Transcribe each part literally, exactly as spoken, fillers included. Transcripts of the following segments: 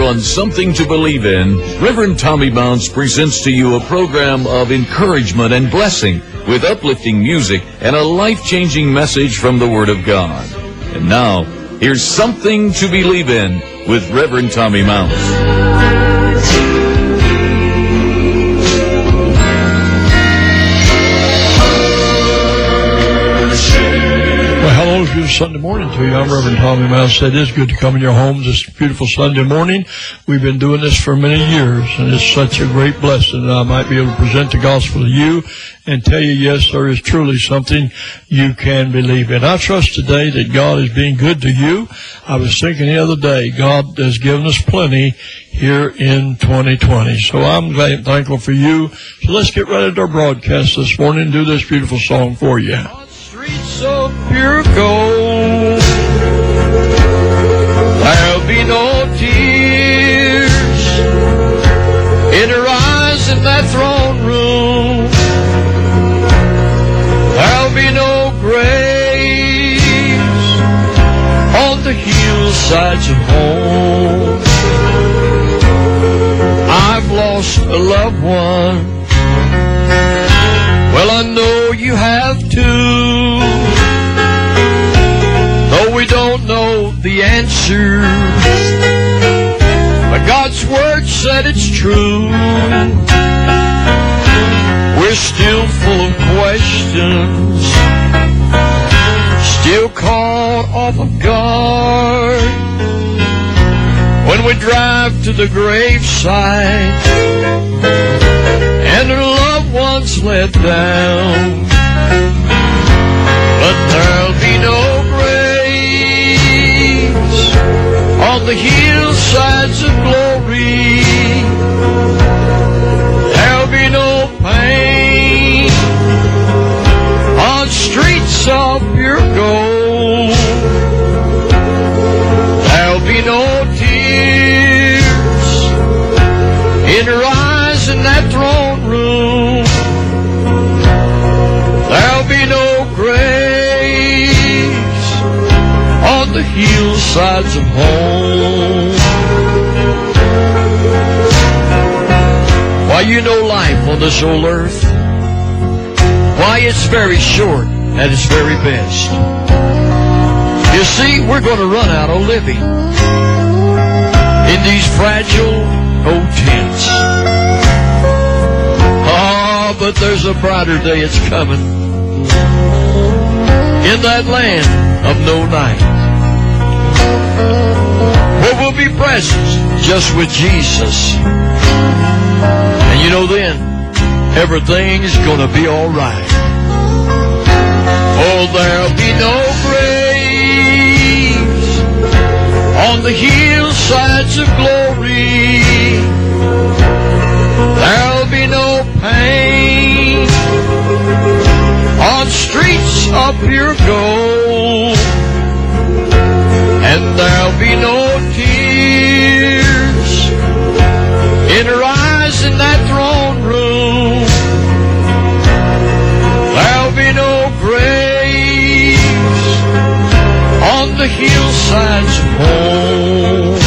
on Something to Believe in, Reverend Tommy Bounce presents to you a program of encouragement and blessing with uplifting music and a life-changing message from the Word of God. And now, here's Something to Believe in with Reverend Tommy Bounce. Hello, good Sunday morning to you. I'm Reverend Tommy Mouse. It is good to come in your homes this beautiful Sunday morning. We've been doing this for many years, and it's such a great blessing that I might be able to present the gospel to you and tell you, yes, there is truly something you can believe in. I trust today that God is being good to you. I was thinking the other day, God has given us plenty here in twenty twenty. So I'm glad, thankful for you. So let's get ready to our broadcast this morning and do this beautiful song for you. Streets of pure gold, there'll be no tears in her eyes in that throne room. There'll be no graves on the hillsides of home. I've lost a loved one. Well, I know you have too. Though we don't know the answer, but God's Word said it's true. We're still full of questions, still caught off of guard when we drive to the gravesite and her loved ones let down. But there'll be no graves on the hillsides of glory. There'll be no pain on streets of pure gold. There'll be no tears in her eyes in that throne room. There'll be no graves on the hillsides of home. Why, you know life on this old earth, why, it's very short at its very best. You see, we're going to run out of living in these fragile old tents. Oh, but there's a brighter day it's coming in that land of no night, where we'll be present just with Jesus. And you know then, everything's gonna be alright. Oh, there'll be no graves on the hillsides of glory. There'll be no pain on streets of pure gold. And there'll be no tears in her eyes in that throne room. There'll be no graves on the hillsides of home.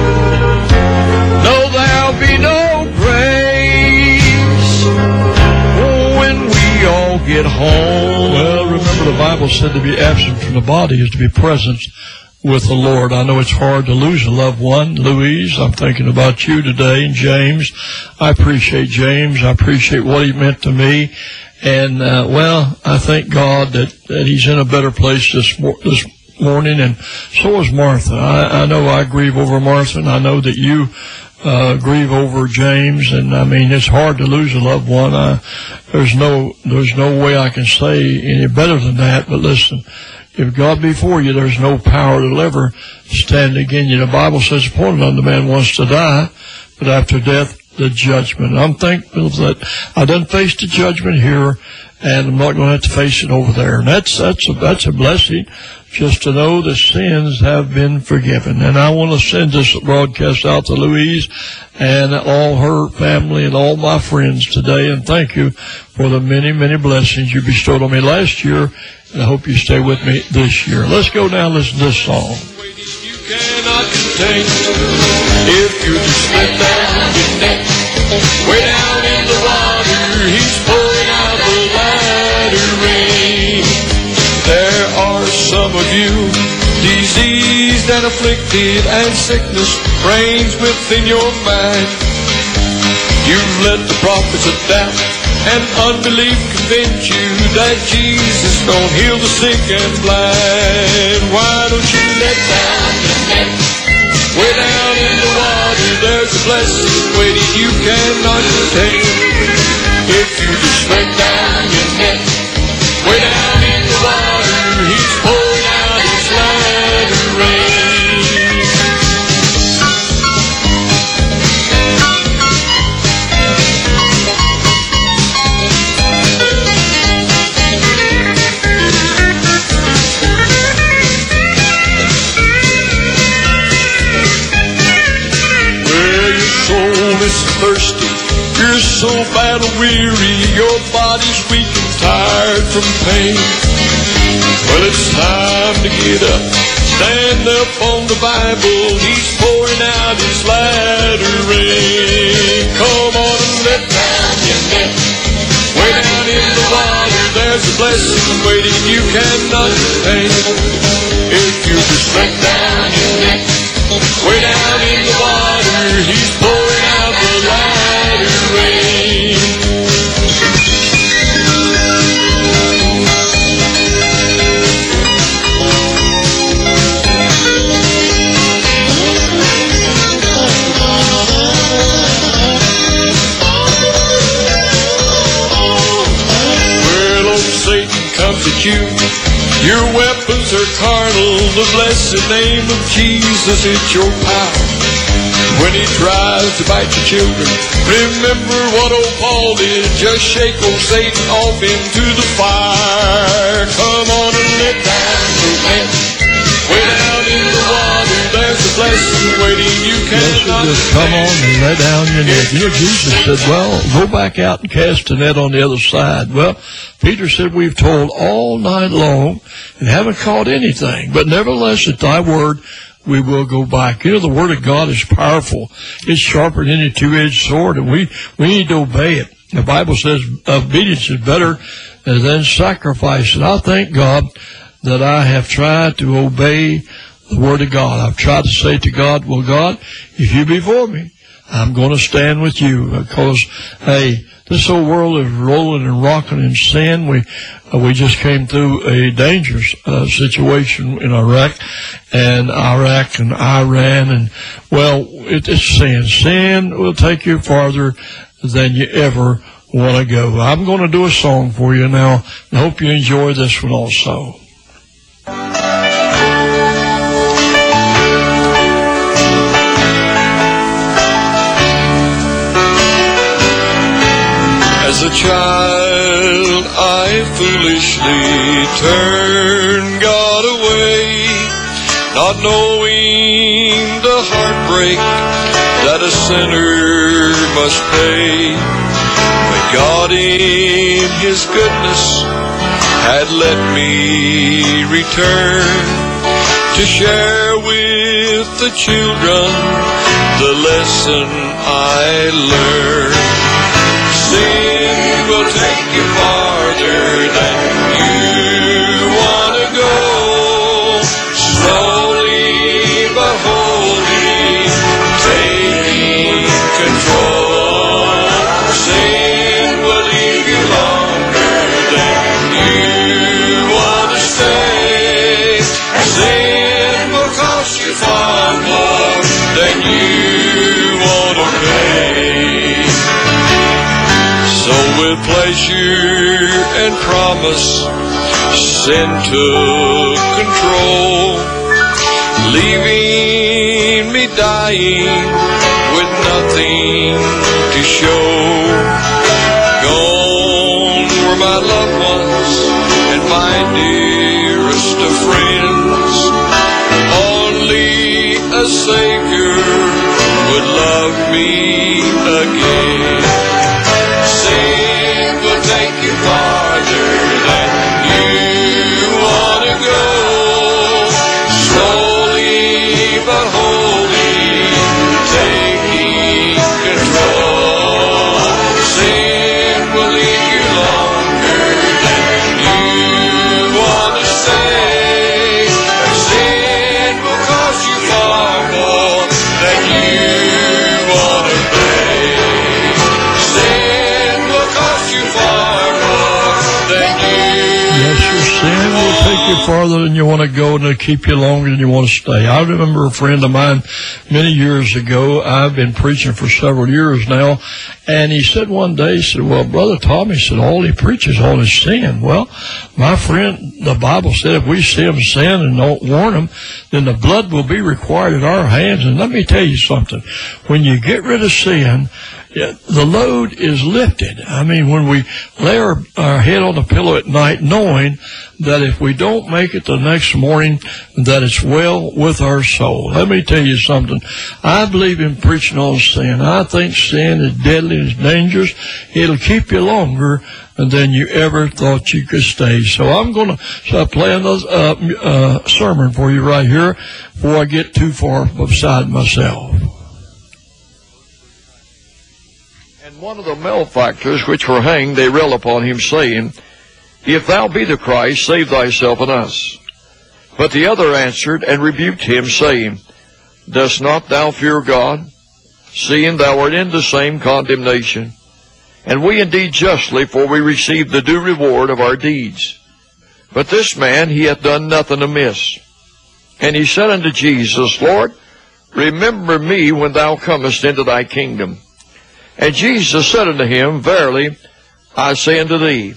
No, there'll be no graves when we all get home. Well, remember the Bible said to be absent from the body is to be present with the Lord. I know it's hard to lose a loved one. Louise, I'm thinking about you today, and James. I appreciate James. I appreciate what he meant to me. And, uh, well, I thank God that, that he's in a better place this, mor- this morning, and so is Martha. I, I know I grieve over Martha, and I know that you uh, grieve over James, and I mean, it's hard to lose a loved one. I, there's no, there's no way I can say any better than that, but listen, if God be for you, there's no power that will ever stand against you. The Bible says, appointed unto man once to die, but after death, the judgment. I'm thankful that I done faced the judgment here, and I'm not going to have to face it over there. And that's, that's a, that's a blessing, just to know that sins have been forgiven. And I want to send this broadcast out to Louise and all her family and all my friends today, and thank you for the many, many blessings you bestowed on me last year, and I hope you stay with me this year. Let's go now and listen to this song. cannot contain. If you just let down your net, way down in the water, he's pouring out the latter rain. There are some of you, diseased and afflicted, and sickness reigns within your mind. You've let the prophets of doubt and unbelief convince you that Jesus don't heal the sick and blind. Why don't you let down your net, way down in the water? There's a blessing waiting you cannot contain. If you just let down your net, way down in the water, he's pouring out his latter rain. Thirsty, you're so battle weary, your body's weak and tired from pain. Well, it's time to get up, stand up on the Bible, he's pouring out his latter rain. Come on and let down your net, way down in the water, there's a blessing waiting you cannot contain. If you just let down your net, way down in the water, he's pouring out the latter rain. Well, old Satan comes at you, your weapons are carnal, the blessed name of Jesus is your power. When he tries to bite your children, remember what old Paul did, just shake old Satan off into the fire. Come on and let down your net, way down in the water, there's a blessing waiting you cannot yes, just come on and lay down your net. You know, Jesus said, well, go back out and cast the net on the other side. Well, Peter said, we've toiled all night long and haven't caught anything, but nevertheless at thy word we will go back. You know, the word of God is powerful. It's sharper than any two-edged sword, and we, we need to obey it. The Bible says obedience is better than sacrifice, and I thank God that I have tried to obey the word of God. I've tried to say to God, well, God, if you be for me, I'm going to stand with you, because, hey, this whole world is rolling and rocking in sin. We uh, we just came through a dangerous uh, situation in Iraq and Iraq and Iran, and well, it, it's sin. Sin will take you farther than you ever want to go. I'm going to do a song for you now. I hope you enjoy this one also. As a child, I foolishly turned God away, not knowing the heartbreak that a sinner must pay. When God in His goodness had let me return to share with the children the lesson I learned. Sin will take you farther than you want to go. Slowly but wholly taking control. Sin will leave you longer than you want to stay. Sin will cost you far more than you want to pay. So with pleasure and promise, sin took control, leaving me dying with nothing to show. Gone were my loved ones and my dearest of friends. Only a Savior would love me again. Sin will take you farther than you want to go. Slowly but wholly take you farther than you want to go and it'll keep you longer than you want to stay. I remember a friend of mine many years ago. I've been preaching for several years now, and he said one day, he said, well, Brother Tommy, he said, all he preaches all is sin. Well, my friend, the Bible said if we see them sin and don't warn them, then the blood will be required at our hands. And let me tell you something. When you get rid of sin, the load is lifted. I mean, when we lay our, our head on the pillow at night knowing that if we don't make it the next morning, that it's well with our soul. Let me tell you something. I believe in preaching on sin. I think sin is deadly and dangerous. It'll keep you longer than you ever thought you could stay. So I'm going to start playing this uh, uh, sermon for you right here before I get too far beside myself. And one of the malefactors which were hanged, they railed upon him, saying, If thou be the Christ, save thyself and us. But the other answered and rebuked him, saying, Dost not thou fear God, seeing thou art in the same condemnation? And we indeed justly, for we receive the due reward of our deeds. But this man, he hath done nothing amiss. And he said unto Jesus, Lord, remember me when thou comest into thy kingdom. And Jesus said unto him, Verily, I say unto thee,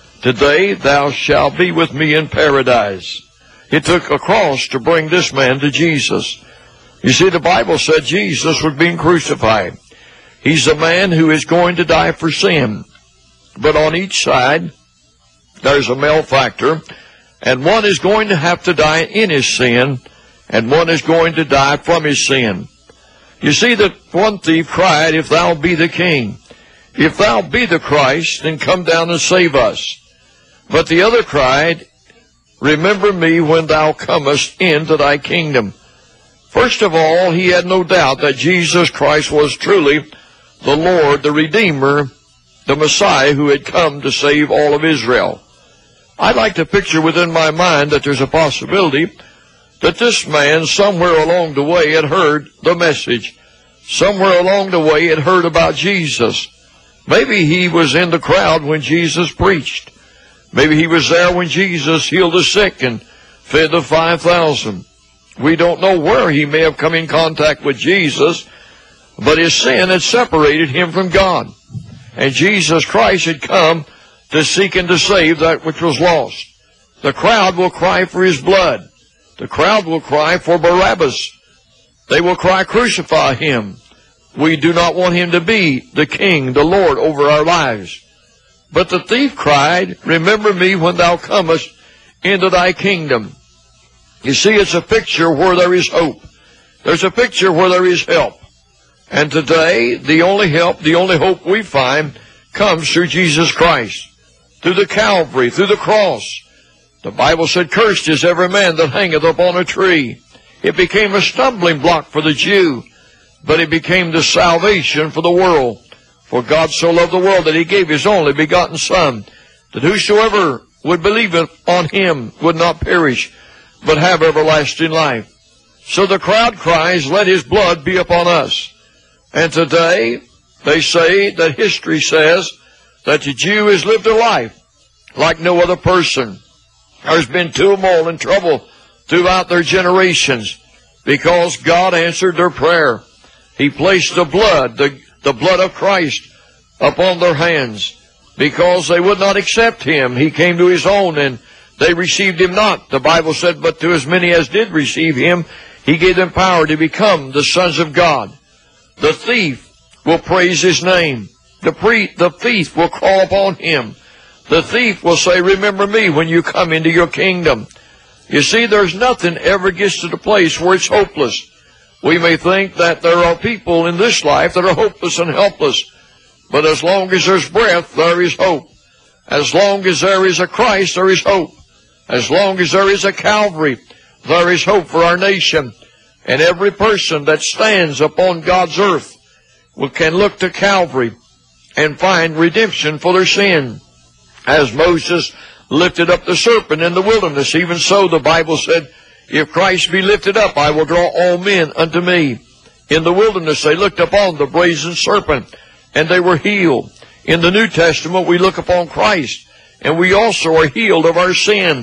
today thou shalt be with me in paradise. It took a cross to bring this man to Jesus. You see, the Bible said Jesus was being crucified. He's a man who is going to die for sin. But on each side, there's a malefactor, and one is going to have to die in his sin, and one is going to die from his sin. You see, that one thief cried, If thou be the king, if thou be the Christ, then come down and save us. But the other cried, Remember me when thou comest into thy kingdom. First of all, he had no doubt that Jesus Christ was truly the Lord, the Redeemer, the Messiah who had come to save all of Israel. I'd like to picture within my mind that there's a possibility that this man somewhere along the way had heard the message. Somewhere along the way had heard about Jesus. Maybe he was in the crowd when Jesus preached. Maybe he was there when Jesus healed the sick and fed the five thousand. We don't know where he may have come in contact with Jesus, but his sin had separated him from God. And Jesus Christ had come to seek and to save that which was lost. The crowd will cry for his blood. The crowd will cry for Barabbas. They will cry, Crucify him. We do not want him to be the king, the Lord over our lives. But the thief cried, Remember me when thou comest into thy kingdom. You see, it's a picture where there is hope. There's a picture where there is help. And today, the only help, the only hope we find comes through Jesus Christ, through the Calvary, through the cross. The Bible said, Cursed is every man that hangeth upon a tree. It became a stumbling block for the Jew, but it became the salvation for the world. For God so loved the world that he gave his only begotten Son, that whosoever would believe on him would not perish, but have everlasting life. So the crowd cries, Let his blood be upon us. And today, they say that history says that the Jew has lived a life like no other person. There's been turmoil and trouble throughout their generations because God answered their prayer. He placed the blood, the, the blood of Christ, upon their hands because they would not accept him. He came to his own, and they received him not. The Bible said, But to as many as did receive him, he gave them power to become the sons of God. The thief will praise his name. The, pre- the thief will call upon him. The thief will say, Remember me when you come into your kingdom. You see, there's nothing ever gets to the place where it's hopeless. We may think that there are people in this life that are hopeless and helpless. But as long as there's breath, there is hope. As long as there is a Christ, there is hope. As long as there is a Calvary, there is hope for our nation. And every person that stands upon God's earth will, can look to Calvary and find redemption for their sin. As Moses lifted up the serpent in the wilderness, even so the Bible said, If Christ be lifted up, I will draw all men unto me. In the wilderness they looked upon the brazen serpent, and they were healed. In the New Testament we look upon Christ, and we also are healed of our sin.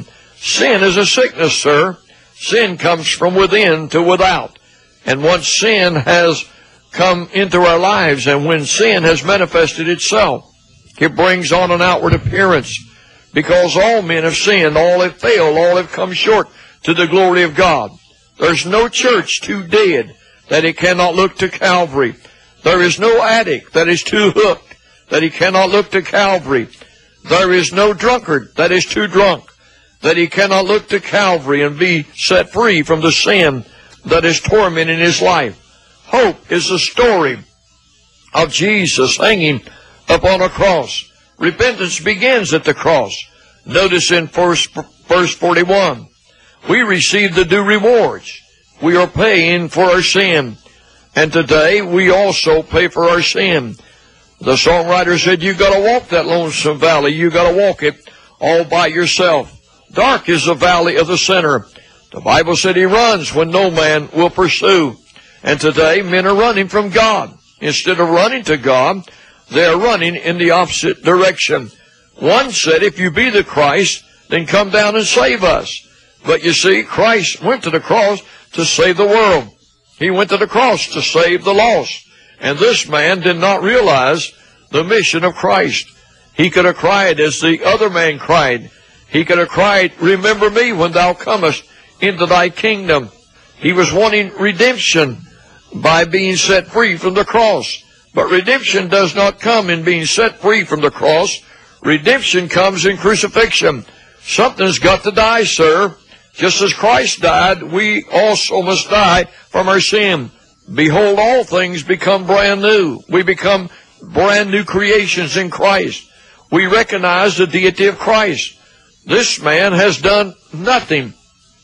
Sin is a sickness, sir. Sin comes from within to without. And once sin has come into our lives, and when sin has manifested itself, it brings on an outward appearance. Because all men have sinned, all have failed, all have come short to the glory of God. There's no church too dead that it cannot look to Calvary. There is no addict that is too hooked that he cannot look to Calvary. There is no drunkard that is too drunk that he cannot look to Calvary and be set free from the sin that is tormenting his life. Hope is the story of Jesus hanging upon a cross. Repentance begins at the cross. Notice in verse forty-one, we receive the due rewards. We are paying for our sin. And today we also pay for our sin. The songwriter said, you got to walk that lonesome valley. You got to walk it all by yourself. Dark is the valley of the sinner. The Bible said he runs when no man will pursue. And today men are running from God. Instead of running to God, they are running in the opposite direction. One said, if you be the Christ, then come down and save us. But you see, Christ went to the cross to save the world. He went to the cross to save the lost. And this man did not realize the mission of Christ. He could have cried as the other man cried. He could have cried, remember me when thou comest into thy kingdom. He was wanting redemption by being set free from the cross. But redemption does not come in being set free from the cross. Redemption comes in crucifixion. Something's got to die, sir. Just as Christ died, we also must die from our sin. Behold, all things become brand new. We become brand new creations in Christ. We recognize the deity of Christ. This man has done nothing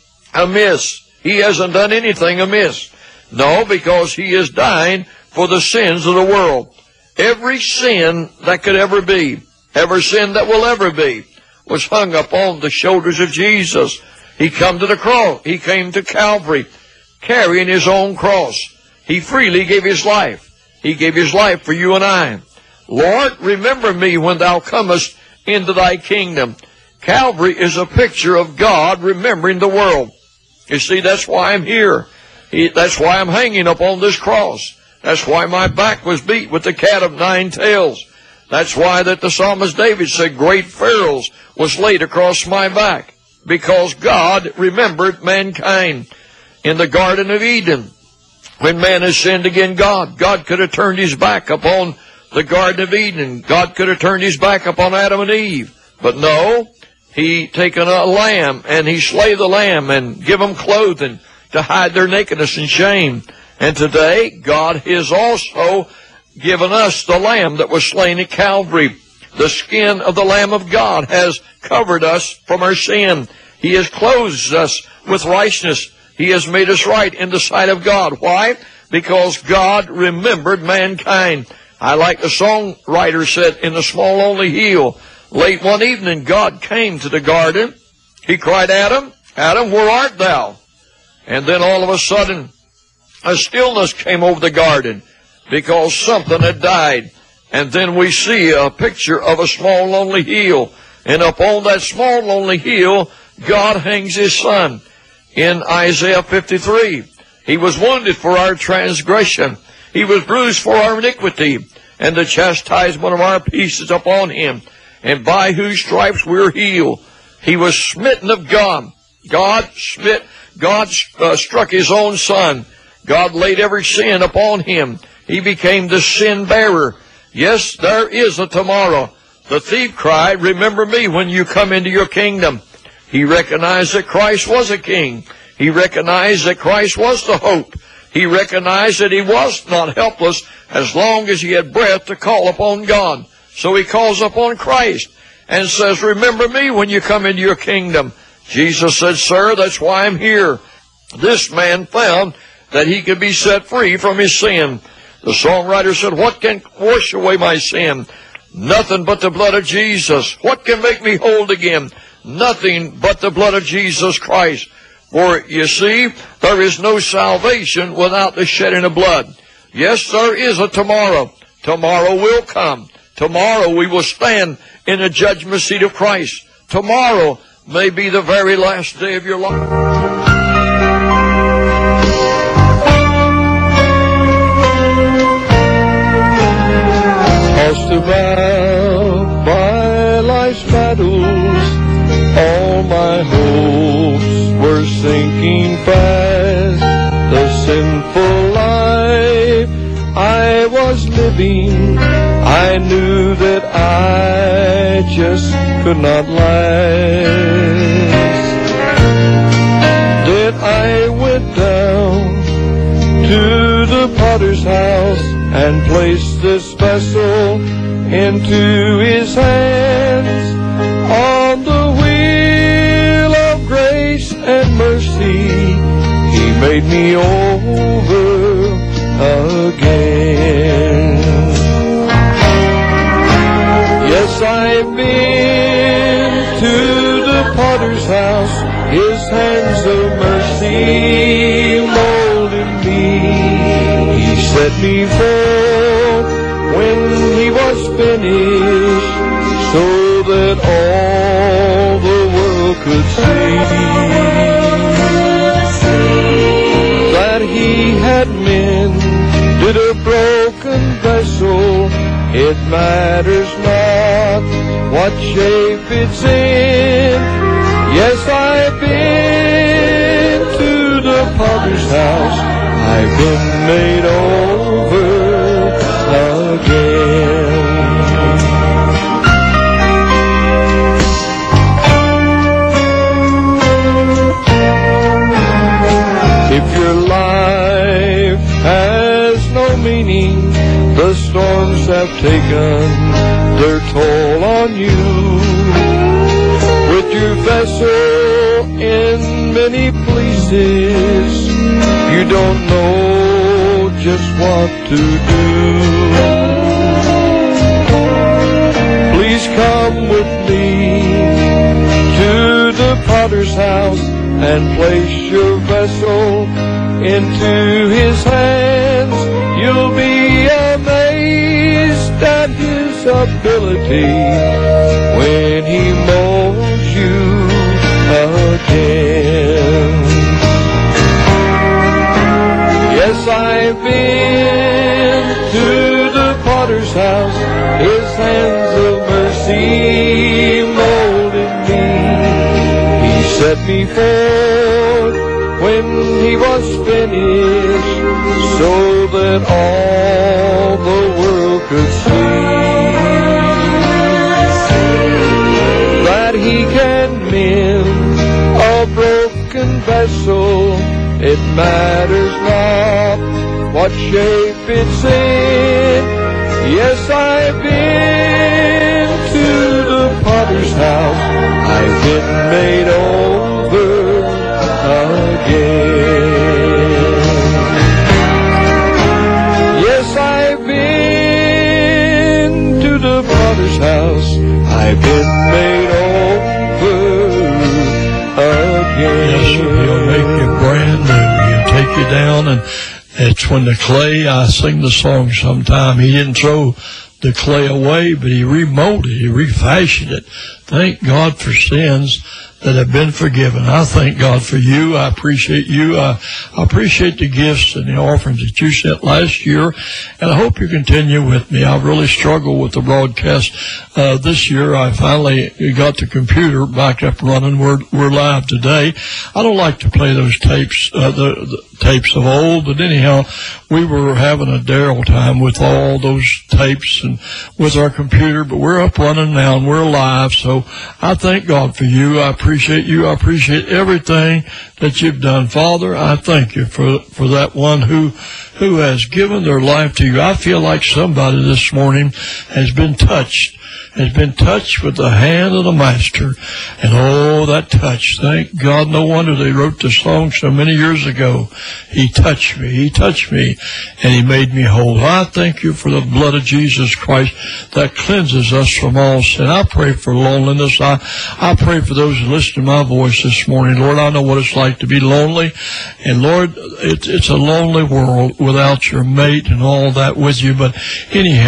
amiss. He hasn't done anything amiss. No, because he is dying for the sins of the world. Every sin that could ever be, every sin that will ever be, was hung upon the shoulders of Jesus. He come to the cross. He came to Calvary, carrying his own cross. He freely gave his life. He gave his life for you and I. Lord, remember me when thou comest into thy kingdom. Calvary is a picture of God remembering the world. You see, that's why I'm here. He, that's why I'm hanging upon this cross. That's why my back was beat with the cat of nine tails. That's why that the psalmist David said, great perils was laid across my back. Because God remembered mankind. In the Garden of Eden, when man has sinned against God, God could have turned his back upon the Garden of Eden. God could have turned his back upon Adam and Eve. But no, he taken a lamb and he slay the lamb and give them clothing to hide their nakedness and shame. And today, God has also given us the lamb that was slain at Calvary. The skin of the Lamb of God has covered us from our sin. He has clothed us with righteousness. He has made us right in the sight of God. Why? Because God remembered mankind. I like the songwriter said, in the small lonely hill, late one evening God came to the garden. He cried, Adam, Adam, where art thou? And then all of a sudden, a stillness came over the garden because something had died. And then we see a picture of a small lonely hill. And upon that small lonely hill, God hangs his son. In Isaiah fifty-three, he was wounded for our transgression. He was bruised for our iniquity. And the chastisement of our peace is upon him. And by whose stripes we're healed. He was smitten of God. God smit, God uh, struck his own son. God laid every sin upon him. He became the sin bearer. Yes, there is a tomorrow. The thief cried, remember me when you come into your kingdom. He recognized that Christ was a king. He recognized that Christ was the hope. He recognized that he was not helpless as long as he had breath to call upon God. So he calls upon Christ and says, remember me when you come into your kingdom. Jesus said, sir, that's why I'm here. This man found that he could be set free from his sin. The songwriter said, what can wash away my sin? Nothing but the blood of Jesus. What can make me whole again? Nothing but the blood of Jesus Christ. For you see, there is no salvation without the shedding of blood. Yes, there is a tomorrow. Tomorrow will come. Tomorrow we will stand in the judgment seat of Christ. Tomorrow may be the very last day of your life. Tossed about by life's battles, all my hopes were sinking fast. The sinful life I was living, I knew that I just could not last. Then I went down to the potter's house and placed this vessel into his hands. On the wheel of grace and mercy, he made me over again. Yes, I've been to the potter's house, his hands of mercy molded me. He set me forth when he was finished, so that all the world could see that he had mended a broken vessel. It matters not what shape it's in. Yes, I've been to the potter's house, I've been made over again. If your life has no meaning, the storms have taken their toll on you. With your vessel in many places, you don't know just what to do. Please come with me to the potter's house and place your vessel into his hands. You'll be amazed at his ability when he molds you again. Yes, I've been to the potter's house, his hands of mercy molded me. He set me forth when he was finished, so that all the world could see that he can mend a broken vessel. It matters not what shape it's in. Yes, I've been to the potter's house, I've been made over again. Yes, I've been to the potter's house, I've been made over again. Yes, sir, he'll make you brand new. He'll take you down, and it's when the clay, I sing the song sometime, he didn't throw the clay away, but he remolded it, he refashioned it. Thank God for sins that have been forgiven. I thank God for you. I appreciate you. I, I appreciate the gifts and the offerings that you sent last year, and I hope you continue with me. I've really struggled with the broadcast uh, this year. I finally got the computer back up running. We're we're live today. I don't like to play those tapes, uh, the, the tapes of old, but anyhow, we were having a Daryl time with all those tapes and with our computer, but we're up running now and we're live. So I thank God for you. I appreciate you. I appreciate everything that you've done. Father, I thank you for, for that one who, who has given their life to you. I feel like somebody this morning has been touched, has been touched with the hand of the Master. And oh, that touch, thank God, no wonder they wrote the song so many years ago. He touched me, he touched me, and he made me whole. I thank you for the blood of Jesus Christ that cleanses us from all sin. I pray for loneliness. I, I pray for those who listen to my voice this morning. Lord, I know what it's like to be lonely. And Lord, it, it's a lonely world without your mate and all that with you. But anyhow,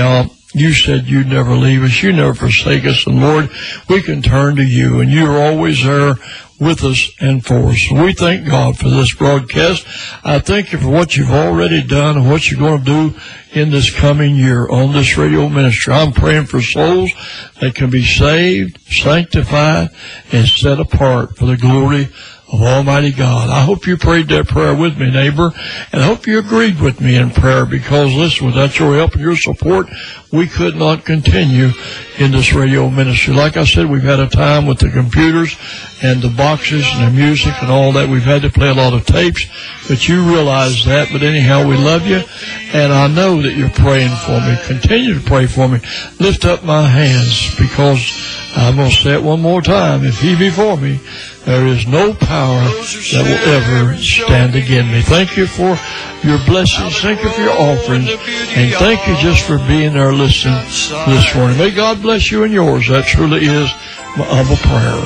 You said you'd never leave us. You never forsake us. And Lord, we can turn to you, and you're always there with us and for us. We thank God for this broadcast. I thank you for what you've already done and what you're going to do in this coming year on this radio ministry. I'm praying for souls that can be saved, sanctified, and set apart for the glory of Almighty God. I hope you prayed that prayer with me, neighbor, and I hope you agreed with me in prayer, because listen, without your help and your support, we could not continue in this radio ministry. Like I said, we've had a time with the computers and the boxes and the music and all that. We've had to play a lot of tapes, but you realize that. But anyhow, we love you, and I know that you're praying for me. Continue to pray for me. Lift up my hands, because I'm going to say it one more time. If he be for me, there is no power that will ever stand against me. Thank you for your blessings. Thank you for your offerings. And thank you just for being there listening this morning. May God bless you and yours. That truly is my humble prayer.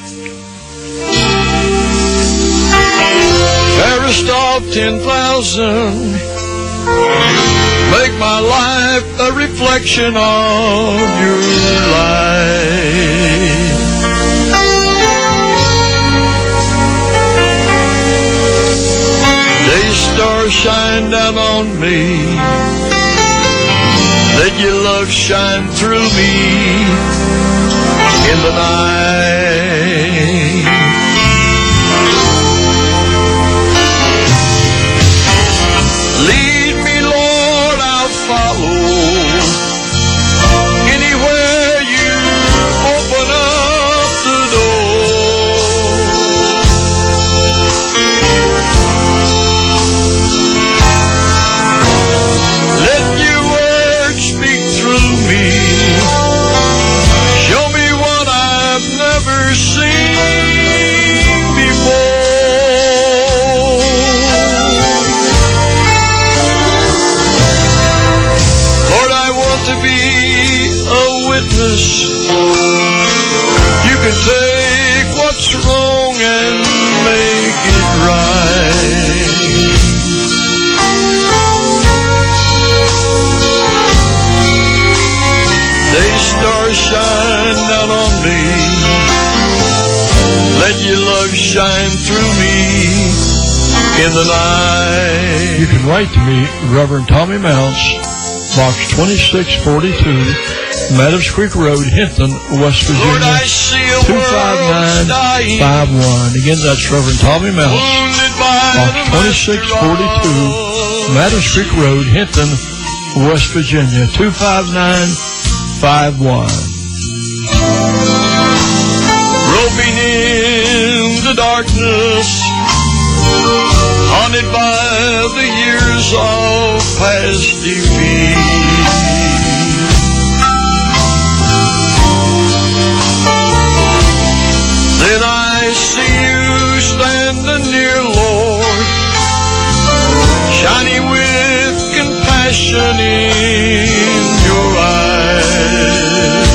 Fairest of ten thousand, make my life a reflection of your light. Day stars shine down on me, let your love shine through me in the night. Lead me, Lord, I'll follow. Anywhere you open up the door. Let your word speak through me. Show me what I've never seen before. Lord, I want to be a witness. You can take what's wrong and make it right. Day stars shine down on me, let your love shine through me in the night. You can write to me, Reverend Tommy Mounts, Box twenty-six forty-two, Meadows Creek Road, Hinton, West Lord, Virginia, I see a two five nine world five one. Again, that's Reverend Tommy Mounts, wounded by Box the twenty-six forty-two, Meadows Creek Road, Hinton, West Virginia, two five nine five one. Groping in the darkness, haunted by the years of past defeat. Then I see you standing near, Lord, shining with compassion in your eyes.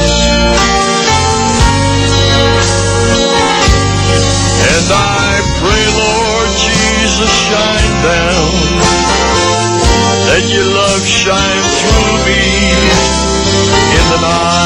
And I pray, Lord Jesus, shine down. Let your love shine through me in the night.